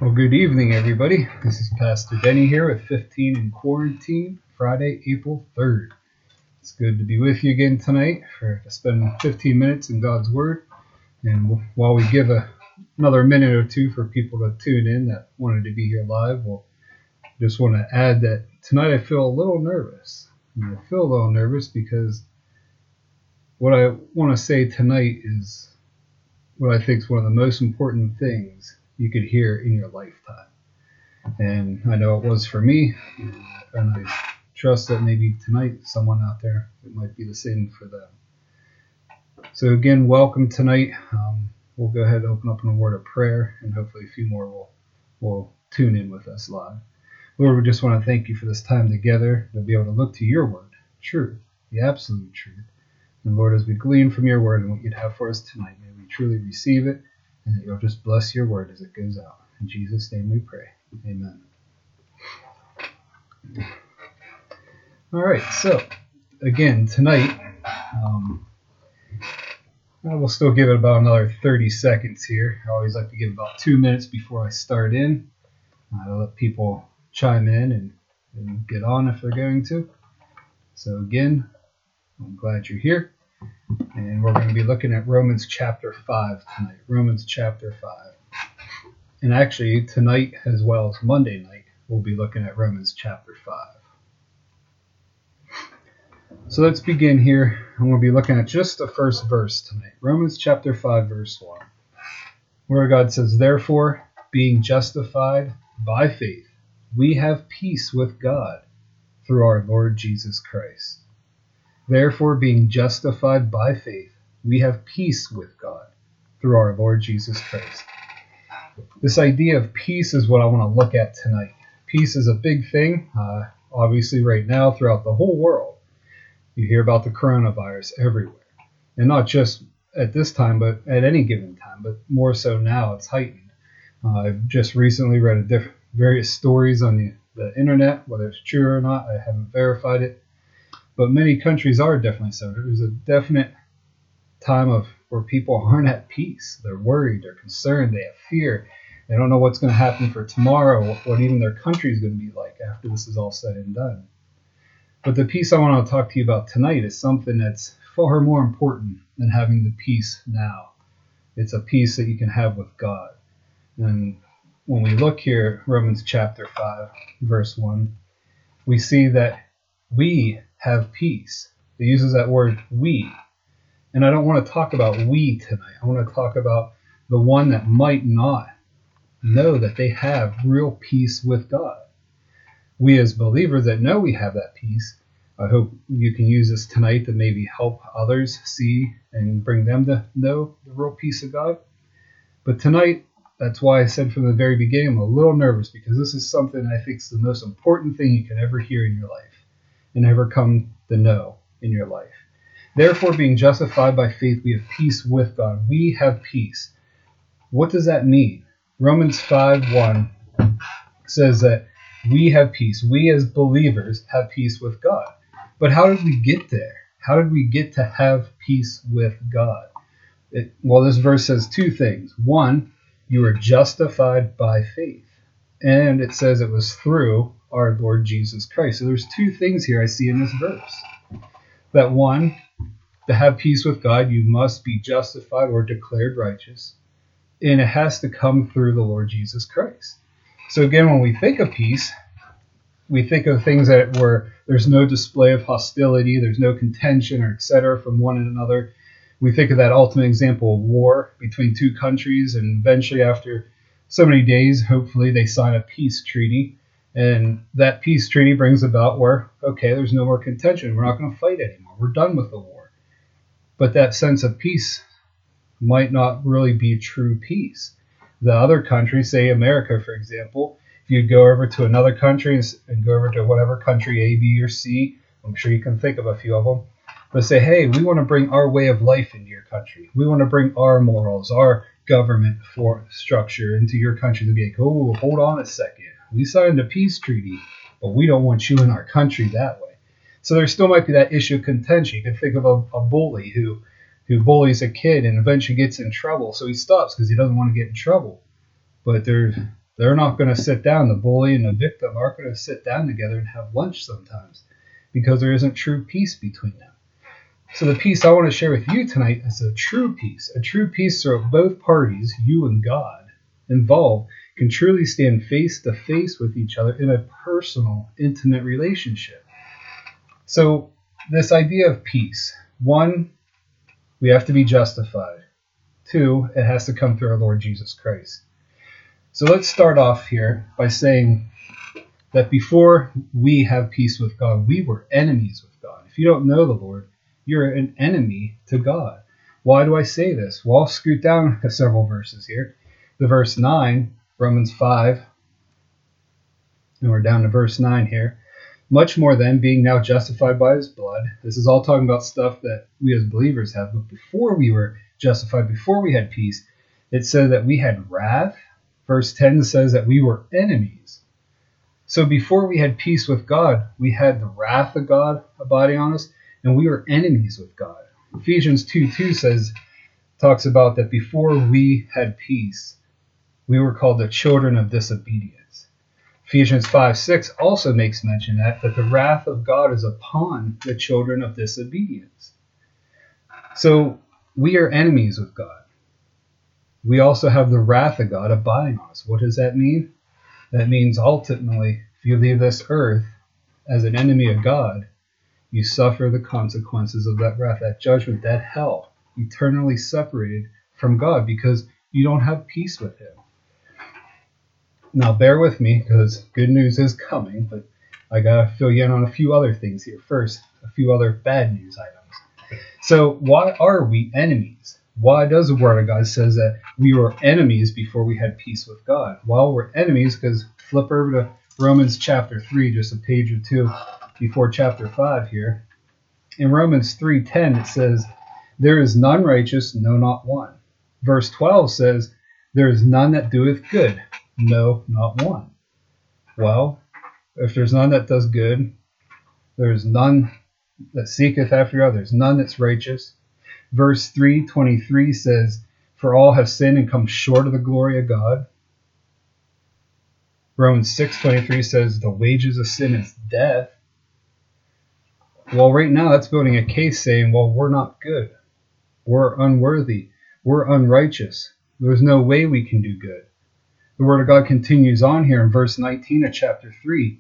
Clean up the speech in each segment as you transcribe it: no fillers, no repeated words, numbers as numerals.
Well, good evening, everybody. This is Pastor Denny here with 15 in Quarantine, Friday, April 3rd. It's good to be with you again tonight to spend 15 minutes in God's Word. And while we give another minute or two for people to tune in that wanted to be here live, we'll just want to add that tonight I feel a little nervous. And I feel a little nervous because what I want to say tonight is what I think is one of the most important things you could hear in your lifetime. And I know it was for me, and I trust that maybe tonight someone out there, it might be the same for them. So again, welcome tonight. We'll go ahead and open up in a word of prayer, and hopefully a few more will tune in with us live. Lord, we just want to thank you for this time together, to be able to look to your word, truth, the absolute truth. And Lord, as we glean from your word and what you'd have for us tonight, may we truly receive it, and that you'll just bless your word as it goes out. In Jesus' name we pray. Amen. All right, so again, tonight, I will still give it about another 30 seconds here. I always like to give about 2 minutes before I start in. I'll let people chime in and get on if they're going to. So again, I'm glad you're here. And we're going to be looking at Romans chapter 5 tonight. Romans chapter 5. And actually, tonight as well as Monday night, we'll be looking at Romans chapter 5. So let's begin here. I'm going to be looking at just the first verse tonight. Romans chapter 5, verse 1. Where God says, "Therefore, being justified by faith, we have peace with God through our Lord Jesus Christ." Therefore, being justified by faith, we have peace with God through our Lord Jesus Christ. This idea of peace is what I want to look at tonight. Peace is a big thing, obviously right now throughout the whole world. You hear about the coronavirus everywhere. And not just at this time, but at any given time, but more so now it's heightened. I've just recently read various stories on the internet, whether it's true or not, I haven't verified it. But many countries are definitely so. There's a definite time where people aren't at peace. They're worried, they're concerned, they have fear. They don't know what's going to happen for tomorrow, what even their country is going to be like after this is all said and done. But the peace I want to talk to you about tonight is something that's far more important than having the peace now. It's a peace that you can have with God. And when we look here, Romans chapter 5, verse 1, we see that we have peace. It uses that word we. And I don't want to talk about we tonight. I want to talk about the one that might not know that they have real peace with God. We as believers that know we have that peace, I hope you can use this tonight to maybe help others see and bring them to know the real peace of God. But tonight, that's why I said from the very beginning, I'm a little nervous because this is something I think is the most important thing you can ever hear in your life and ever come to know in your life. Therefore, being justified by faith, we have peace with God. We have peace. What does that mean? Romans 5:1 says that we have peace. We as believers have peace with God. But how did we get there? How did we get to have peace with God? Well, this verse says two things. One, you are justified by faith. And it says it was through our Lord Jesus Christ. So there's two things here I see in this verse. That one, to have peace with God, you must be justified or declared righteous. And it has to come through the Lord Jesus Christ. So again, when we think of peace, we think of things where there's no display of hostility, there's no contention or etc. from one another. We think of that ultimate example of war between two countries, and eventually after so many days, hopefully they sign a peace treaty. And that peace treaty brings about where, okay, there's no more contention. We're not going to fight anymore. We're done with the war. But that sense of peace might not really be true peace. The other countries, say America, for example, if you go over to another country and go over to whatever country, A, B, or C, I'm sure you can think of a few of them, but say, hey, we want to bring our way of life into your country. We want to bring our morals, our government structure into your country. To be like, oh, hold on a second. We signed a peace treaty, but we don't want you in our country that way. So there still might be that issue of contention. You can think of a bully who bullies a kid and eventually gets in trouble. So he stops because he doesn't want to get in trouble. But They're not going to sit down. The bully and the victim aren't going to sit down together and have lunch sometimes because there isn't true peace between them. So the peace I want to share with you tonight is a true peace so both parties, you and God, involved can truly stand face to face with each other in a personal, intimate relationship. So this idea of peace, 1, we have to be justified. 2, it has to come through our Lord Jesus Christ. So let's start off here by saying that before we have peace with God, we were enemies with God. If you don't know the Lord, you're an enemy to God. Why do I say this? Well, I'll scoot down several verses here. The verse 9, Romans 5, and we're down to verse 9 here. Much more then, being now justified by his blood. This is all talking about stuff that we as believers have. But before we were justified, before we had peace, it said that we had wrath. Verse 10 says that we were enemies. So before we had peace with God, we had the wrath of God abiding on us, and we were enemies with God. Ephesians 2:2 talks about that before we had peace, we were called the children of disobedience. Ephesians 5:6 also makes mention that the wrath of God is upon the children of disobedience. So we are enemies with God. We also have the wrath of God abiding on us. What does that mean? That means ultimately, if you leave this earth as an enemy of God, you suffer the consequences of that wrath, that judgment, that hell, eternally separated from God because you don't have peace with him. Now bear with me because good news is coming, but I got to fill you in on a few other things here. First, a few other bad news items. So why are we enemies? Why does the Word of God says that we were enemies before we had peace with God? Well, we're enemies because flip over to Romans chapter 3, just a page or two before chapter 5 here. In Romans 3:10 it says, there is none righteous, no, not one. Verse 12 says, there is none that doeth good, no, not one. Well, if there's none that does good, there's none that seeketh after God, there's none that's righteous. Verse 3:23 says, for all have sinned and come short of the glory of God. Romans 6:23 says, the wages of sin is death. Well, right now that's building a case saying, well, we're not good. We're unworthy. We're unrighteous. There's no way we can do good. The Word of God continues on here in verse 19 of chapter 3.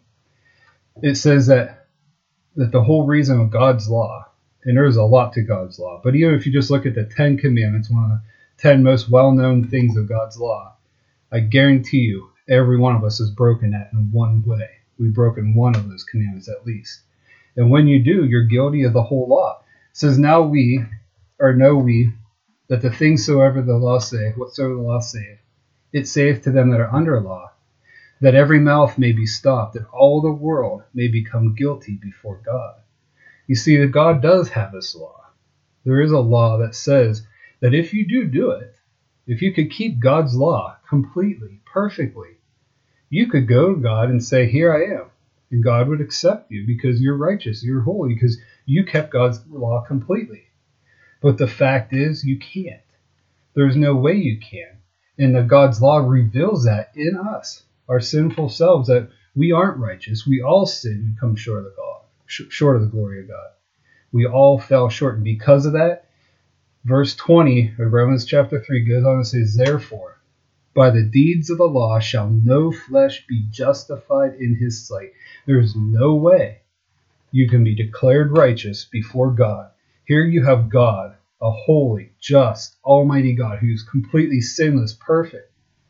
It says that the whole reason of God's law, and there's a lot to God's law, but even if you just look at the 10 Commandments, one of the 10 most well-known things of God's law, I guarantee you every one of us has broken that in one way. We've broken one of those commandments at least. And when you do, you're guilty of the whole law. It says, now we, or know we, that the things soever the law saith, whatsoever the law saith, it saith to them that are under law, that every mouth may be stopped, that all the world may become guilty before God. You see, that God does have this law. There is a law that says that if you do it, if you could keep God's law completely, perfectly, you could go to God and say, here I am. And God would accept you because you're righteous, you're holy, because you kept God's law completely. But the fact is, you can't. There's no way you can. And the God's law reveals that in us, our sinful selves, that we aren't righteous. We all sin and come short of the God, short of the glory of God. We all fell short. And because of that, verse 20 of Romans chapter 3 goes on and says, therefore, by the deeds of the law shall no flesh be justified in his sight. There is no way you can be declared righteous before God. Here you have God, a holy, just, almighty God who's completely sinless, perfect.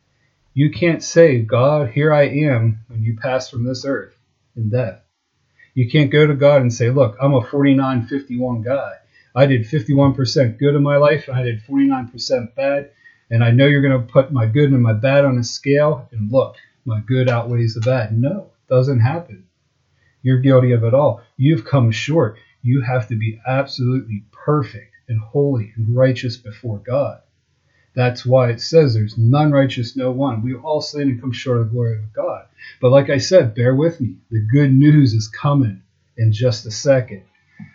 You can't say, God, here I am, when you pass from this earth in death. You can't go to God and say, look, I'm a 49-51 guy. I did 51% good in my life, and I did 49% bad. And I know you're going to put my good and my bad on a scale, and look, my good outweighs the bad. No, it doesn't happen. You're guilty of it all. You've come short. You have to be absolutely perfect and holy and righteous before God. That's why it says there's none righteous, no one. We all sin and come short of the glory of God. But like I said, bear with me. The good news is coming in just a second.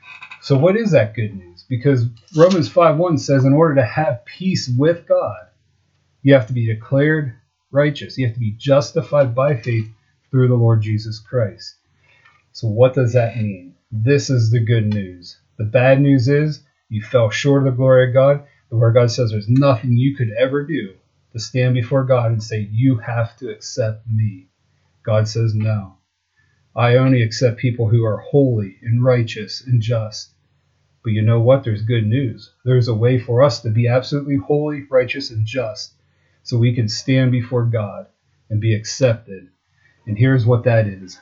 So what is that good news? Because Romans 5:1 says in order to have peace with God, you have to be declared righteous. You have to be justified by faith through the Lord Jesus Christ. So what does that mean? This is the good news. The bad news is you fell short of the glory of God. The Word of God says there's nothing you could ever do to stand before God and say, you have to accept me. God says, no. I only accept people who are holy and righteous and just. But you know what? There's good news. There's a way for us to be absolutely holy, righteous, and just so we can stand before God and be accepted. And here's what that is.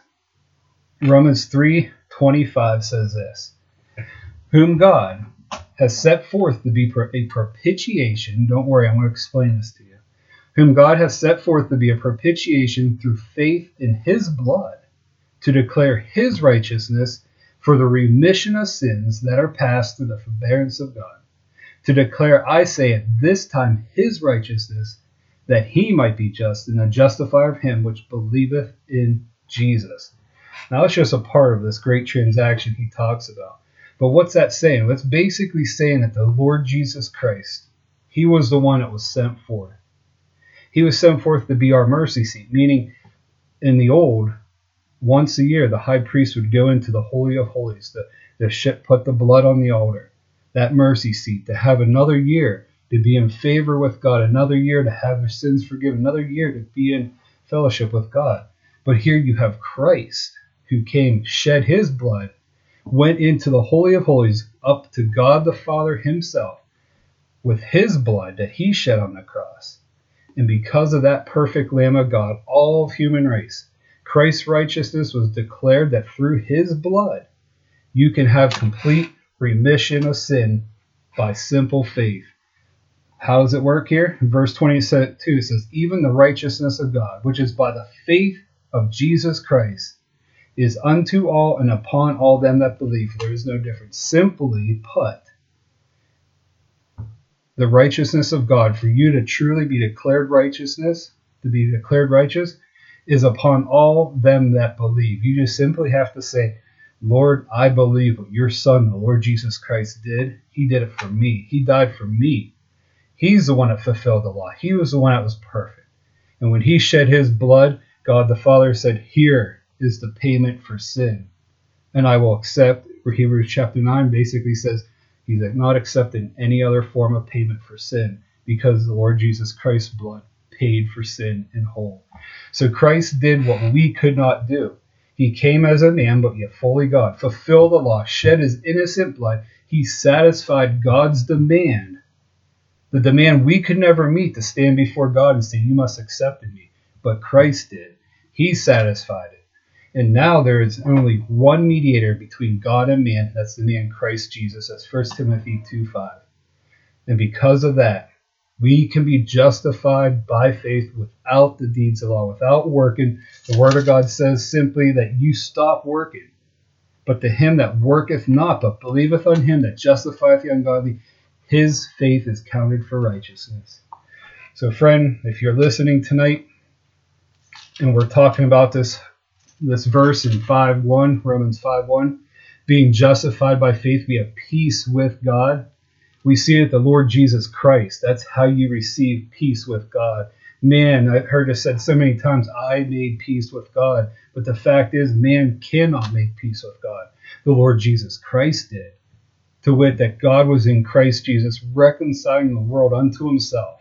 Romans 3:25 says this, whom God has set forth to be a propitiation. Don't worry, I'm going to explain this to you. Whom God has set forth to be a propitiation through faith in his blood, to declare his righteousness for the remission of sins that are past through the forbearance of God. To declare, I say, at this time his righteousness, that he might be just and the justifier of him which believeth in Jesus. Now that's just a part of this great transaction he talks about. But what's that saying? That's basically saying that the Lord Jesus Christ, he was the one that was sent forth. He was sent forth to be our mercy seat, meaning in the old, once a year, the high priest would go into the Holy of Holies to put the blood on the altar, that mercy seat, to have another year to be in favor with God, another year to have their sins forgiven, another year to be in fellowship with God. But here you have Christ, who came, shed his blood, went into the Holy of Holies, up to God the Father himself, with his blood that he shed on the cross. And because of that perfect Lamb of God, all of human race, Christ's righteousness was declared that through his blood, you can have complete remission of sin by simple faith. How does it work here? In verse 22 it says, even the righteousness of God, which is by the faith of Jesus Christ, is unto all and upon all them that believe. There is no difference. Simply put, the righteousness of God, for you to truly be declared righteousness, to be declared righteous, is upon all them that believe. You just simply have to say, Lord, I believe what your Son, the Lord Jesus Christ, did. He did it for me. He died for me. He's the one that fulfilled the law. He was the one that was perfect. And when he shed his blood, God the Father said, here is the payment for sin. And I will accept, where Hebrews chapter 9 basically says, he's not accepting any other form of payment for sin because the Lord Jesus Christ's blood paid for sin in whole. So Christ did what we could not do. He came as a man, but yet fully God, fulfilled the law, shed his innocent blood. He satisfied God's demand, the demand we could never meet, to stand before God and say, you must accept me. But Christ did. He satisfied it. And now there is only one mediator between God and man. That's the man Christ Jesus. That's 1 Timothy 2:5. And because of that, we can be justified by faith without the deeds of law, without working. The Word of God says simply that you stop working. But to him that worketh not, but believeth on him that justifieth the ungodly, his faith is counted for righteousness. So friend, if you're listening tonight, and we're talking about this verse in 5:1, Romans 5:1, being justified by faith, we have peace with God. We see it, the Lord Jesus Christ. That's how you receive peace with God. Man, I've heard it said so many times, I made peace with God. But the fact is, man cannot make peace with God. The Lord Jesus Christ did. To wit, that God was in Christ Jesus, reconciling the world unto himself.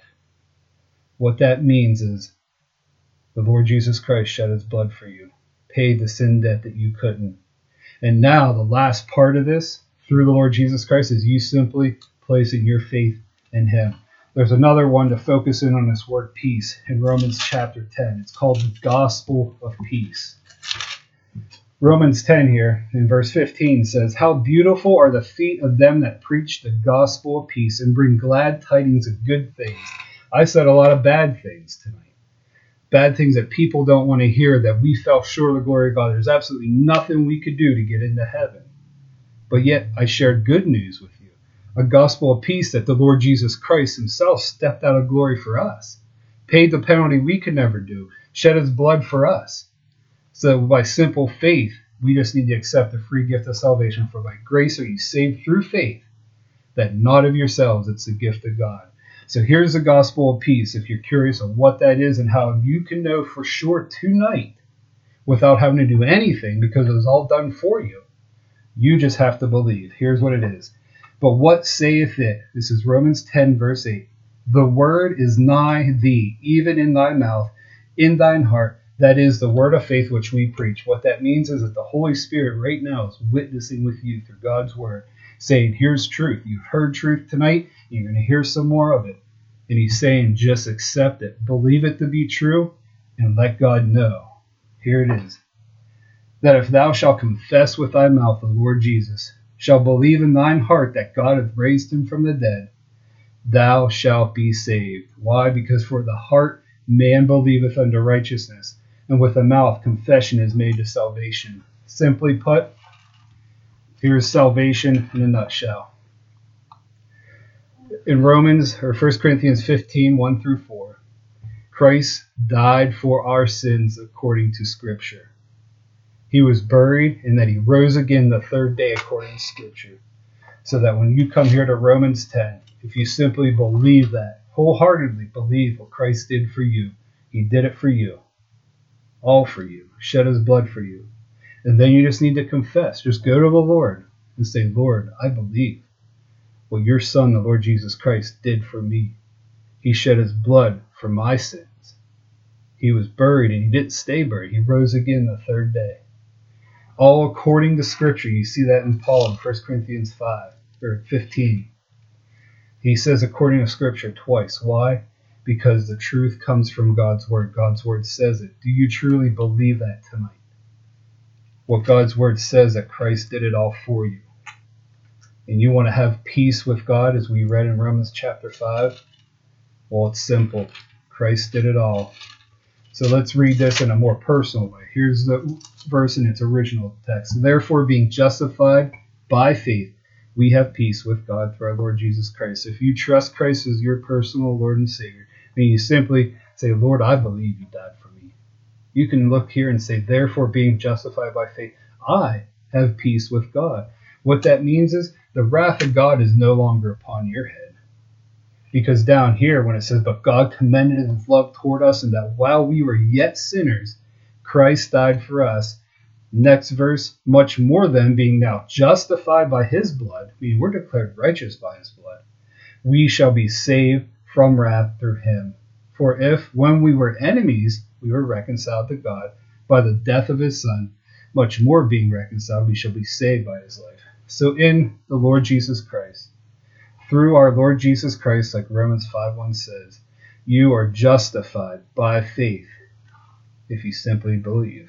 What that means is, the Lord Jesus Christ shed his blood for you, paid the sin debt that you couldn't. And now the last part of this, through the Lord Jesus Christ, is you simply placing your faith in him. There's another one to focus in on this word peace in Romans chapter 10. It's called the gospel of peace. Romans 10 here in verse 15 says, how beautiful are the feet of them that preach the gospel of peace and bring glad tidings of good things. I said a lot of bad things tonight. Bad things that people don't want to hear, that we fell short of the glory of God. There's absolutely nothing we could do to get into heaven. But yet I shared good news with you. A gospel of peace that the Lord Jesus Christ himself stepped out of glory for us, paid the penalty we could never do, shed his blood for us. So by simple faith, we just need to accept the free gift of salvation. For by grace are you saved through faith, that not of yourselves, it's the gift of God. So here's the gospel of peace, if you're curious of what that is and how you can know for sure tonight without having to do anything because it was all done for you. You just have to believe. Here's what it is. But what saith it? This is Romans 10, verse 8. The word is nigh thee, even in thy mouth, in thine heart. That is the word of faith which we preach. What that means is that the Holy Spirit right now is witnessing with you through God's word, saying, here's truth. You've heard truth tonight. You're going to hear some more of it. And he's saying, just accept it. Believe it to be true and let God know. Here it is. That if thou shalt confess with thy mouth the Lord Jesus, shalt believe in thine heart that God hath raised him from the dead, thou shalt be saved. Why? Because for the heart man believeth unto righteousness, and with the mouth confession is made to salvation. Simply put, here's salvation in a nutshell. In Romans, or 1 Corinthians 15, 1 through 4, Christ died for our sins according to Scripture. He was buried, and that he rose again the third day according to Scripture. So that when you come here to Romans 10, if you simply believe that, wholeheartedly believe what Christ did for you, he did it for you, all for you, shed his blood for you. And then you just need to confess. Just go to the Lord and say, Lord, I believe what your Son, the Lord Jesus Christ, did for me. He shed his blood for my sins. He was buried, and he didn't stay buried. He rose again the third day. All according to Scripture. You see that in Paul in 1 Corinthians 5 or 15. He says according to Scripture twice. Why? Because the truth comes from God's Word. God's Word says it. Do you truly believe that tonight? What God's Word says, that Christ did it all for you. And you want to have peace with God, as we read in Romans chapter 5? Well, it's simple. Christ did it all. So let's read this in a more personal way. Here's the verse in its original text. Therefore, being justified by faith, we have peace with God through our Lord Jesus Christ. If you trust Christ as your personal Lord and Savior, then you simply say, Lord, I believe you died for me. You can look here and say, therefore, being justified by faith, I have peace with God. What that means is the wrath of God is no longer upon your head. Because down here, when it says, but God commended his love toward us, and that while we were yet sinners, Christ died for us. Next verse, much more than being now justified by his blood, meaning we're declared righteous by his blood, we shall be saved from wrath through him. For if, when we were enemies, we were reconciled to God by the death of his Son, much more being reconciled, we shall be saved by his life. So in the Lord Jesus Christ, through our Lord Jesus Christ, like Romans 5:1 says, you are justified by faith if you simply believe.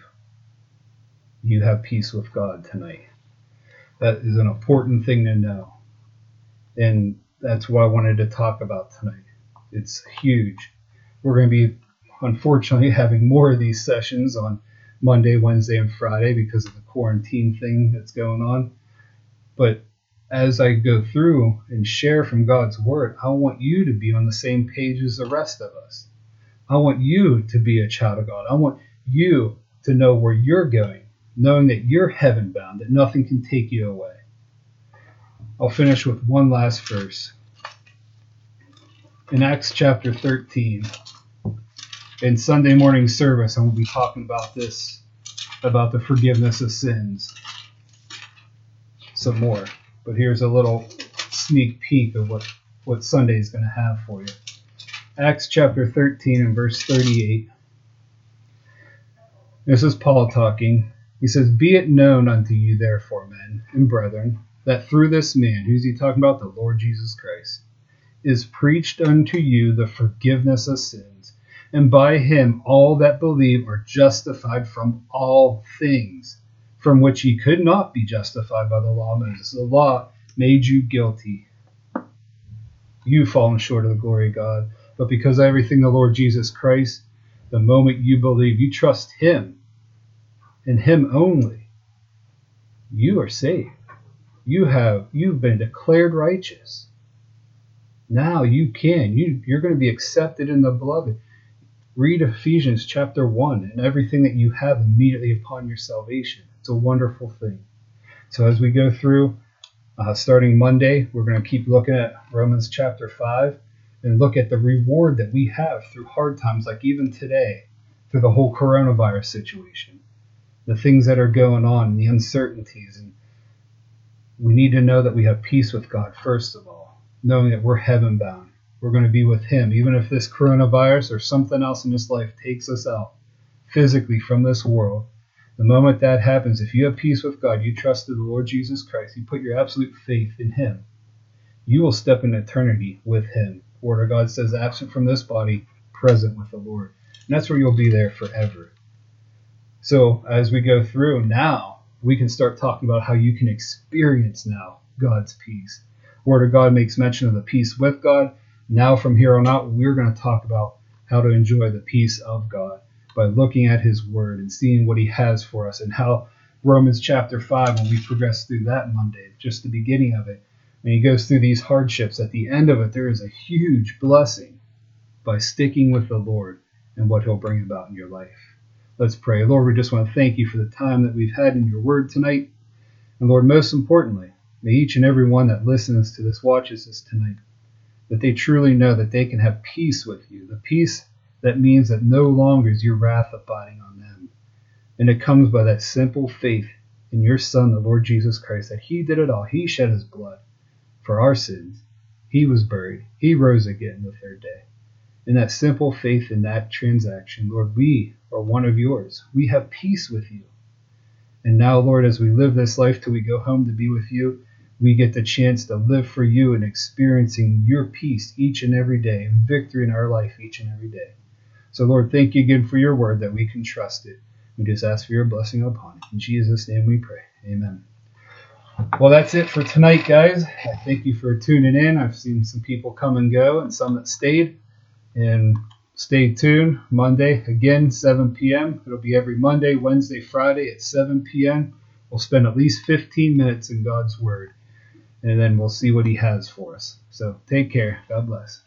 You have peace with God tonight. That is an important thing to know. And that's what I wanted to talk about tonight. It's huge. We're going to be, unfortunately, having more of these sessions on Monday, Wednesday, and Friday because of the quarantine thing that's going on. But as I go through and share from God's Word, I want you to be on the same page as the rest of us. I want you to be a child of God. I want you to know where you're going, knowing that you're heaven bound, that nothing can take you away. I'll finish with one last verse. In Acts chapter 13, in Sunday morning service, I'm going to be talking about this, about the forgiveness of sins. Some more. But here's a little sneak peek of what Sunday is going to have for you. Acts chapter 13 and verse 38. This is Paul talking. He says, be it known unto you therefore, men and brethren, that through this man, who's he talking about? The Lord Jesus Christ, is preached unto you the forgiveness of sins, and by him all that believe are justified from all things, from which ye could not be justified by the law of Moses. The law made you guilty. You've fallen short of the glory of God. But because of everything the Lord Jesus Christ, the moment you believe, you trust him, and him only, you are saved. You've been declared righteous. Now you're going to be accepted in the beloved. Read Ephesians chapter 1 and everything that you have immediately upon your salvation. It's a wonderful thing. So as we go through, starting Monday, we're going to keep looking at Romans chapter 5. and look at the reward that we have through hard times, like even today, through the whole coronavirus situation, the things that are going on, the uncertainties. And we need to know that we have peace with God, first of all, knowing that we're heaven bound. We're going to be with him, even if this coronavirus or something else in this life takes us out physically from this world. The moment that happens, if you have peace with God, you trusted the Lord Jesus Christ, you put your absolute faith in him, you will step in eternity with him. The Word of God says, absent from this body, present with the Lord. And that's where you'll be there forever. So as we go through now, we can start talking about how you can experience now God's peace. The Word of God makes mention of the peace with God. Now from here on out, we're going to talk about how to enjoy the peace of God by looking at his word and seeing what he has for us, and how Romans chapter 5, when we progress through that Monday, just the beginning of it, when he goes through these hardships, at the end of it, there is a huge blessing by sticking with the Lord and what he'll bring about in your life. Let's pray. Lord, we just want to thank you for the time that we've had in your word tonight. And Lord, most importantly, may each and every one that listens to this, watches this tonight, that they truly know that they can have peace with you, the peace that means that no longer is your wrath abiding on them. And it comes by that simple faith in your Son, the Lord Jesus Christ, that he did it all. He shed his blood for our sins. He was buried. He rose again the third day. In that simple faith in that transaction, Lord, we are one of yours. We have peace with you. And now, Lord, as we live this life till we go home to be with you, we get the chance to live for you and experiencing your peace each and every day, and victory in our life each and every day. So, Lord, thank you again for your word that we can trust it. We just ask for your blessing upon it. In Jesus' name we pray. Amen. Well, that's it for tonight, guys. I thank you for tuning in. I've seen some people come and go and some that stayed. And stay tuned. Monday, again, 7 p.m. It'll be every Monday, Wednesday, Friday at 7 p.m. We'll spend at least 15 minutes in God's Word. And then we'll see what he has for us. So take care. God bless.